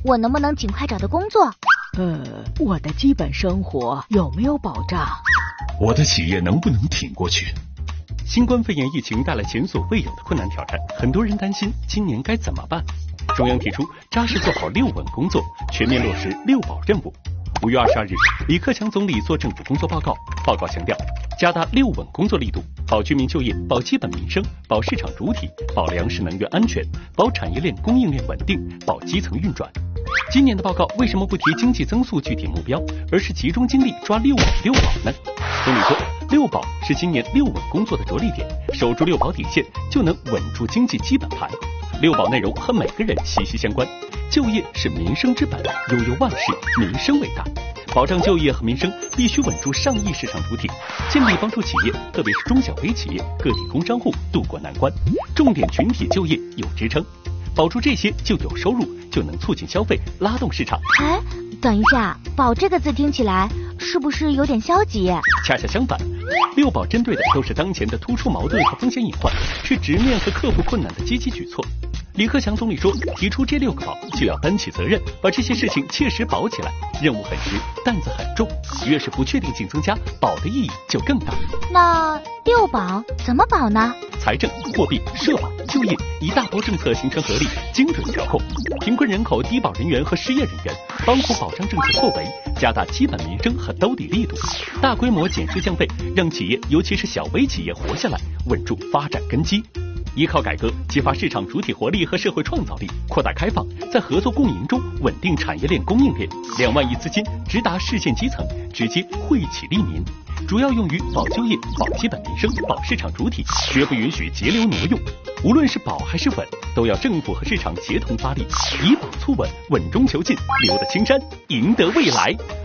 我能不能尽快找到工作？ 我的基本生活有没有保障？ 我的企业能不能挺过去？ 新冠肺炎疫情带来前所未有的困难挑战，很多人担心今年该怎么办。中央提出扎实做好6稳工作，全面落实6保任务。5月22日，李克强总理作政府工作报告，报告强调，加大6稳工作力度，保居民就业，保基本民生，保市场主体，保粮食能源安全，保产业链供应链稳定，保基层运转。今年的报告为什么不提经济增速具体目标，而是集中精力抓6稳6保呢？总理说，6保是今年6稳工作的着力点，守住6保底线，就能稳住经济基本盘。6保内容和每个人息息相关，就业是民生之本，悠悠万事，民生为大。保障就业和民生，必须稳住上亿市场主体，尽力帮助企业，特别是中小微企业、个体工商户渡过难关，重点群体就业有支撑。保住这些就有收入，就能促进消费，拉动市场。 等一下，保这个字听起来是不是有点消极？ 恰恰相反，6保针对的都是当前的突出矛盾和风险隐患，是直面和克服困难的积极举措。李克强总理说，提出这6个保就要担起责任，把这些事情切实保起来，任务很实，担子很重，越是不确定性增加，保的意义就更大。 那6保怎么保呢？ 财政、货币、社保、就业一大波政策形成合力，精准调控贫困人口、低保人员和失业人员，帮扶保障政策扩围，加大基本民生和兜底力度，大规模减税降费，让企业尤其是小微企业活下来，稳住发展根基。依靠改革，激发市场主体活力和社会创造力，扩大开放，在合作共赢中稳定产业链供应链，2万亿资金直达市县基层，直接惠企利民，主要用于保就业、保基本民生、保市场主体，绝不允许节流挪用。无论是保还是稳，都要政府和市场协同发力，以保促稳，稳中求进，留得青山，赢得未来。